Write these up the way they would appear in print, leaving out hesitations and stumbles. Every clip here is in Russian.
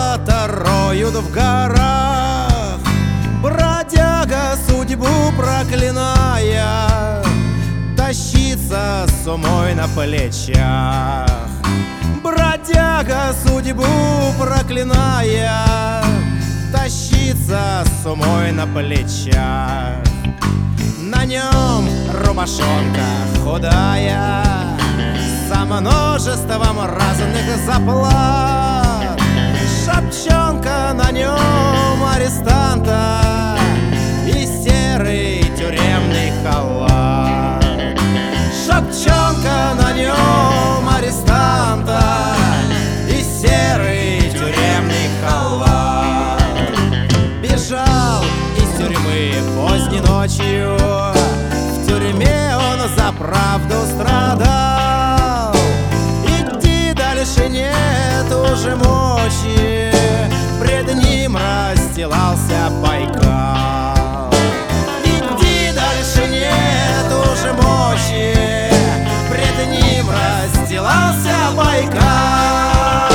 золото роют в горах, бродяга, судьбу проклиная, тащится с умой на плечах. Бродяга, судьбу проклиная, тащится с умой на плечах. На нем рубашонка худая, со множеством разных заплат. Шапчонка на нем арестанта и серый тюремный халат. Шапчонка на нем арестанта и серый тюремный халат. Бежал из тюрьмы поздней ночью, в тюрьме он за правду страдал. Идти дальше нет уже мочи, пред ним расстилался Байкал. Идти дальше нет уже мочи, пред ним расстилался Байкал.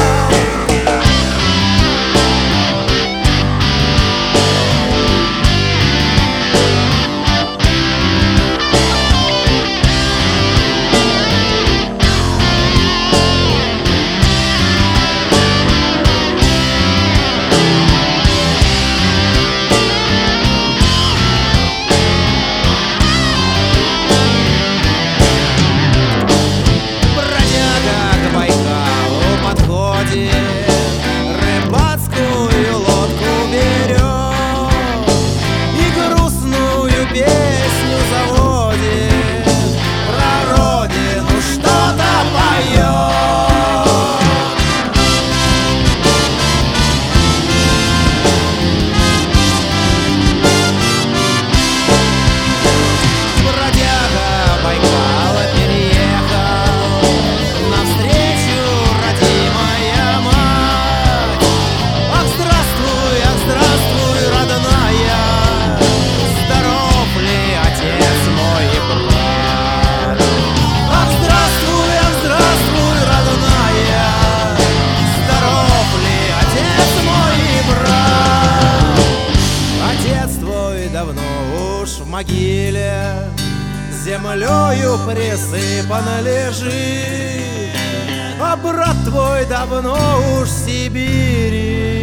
Рыбацкую лодку берет и грустную песню заводит, про родину что-то поет. Бродяга Байкала переехал навстречу родимая мать. Ах, здравствуй, родная, здоров ли отец мой и брат? Ах, здравствуй, родная, здоров ли отец мой и брат? Отец твой давно уж в могиле, землею присыпан лежит, а брат твой давно уж в Сибири.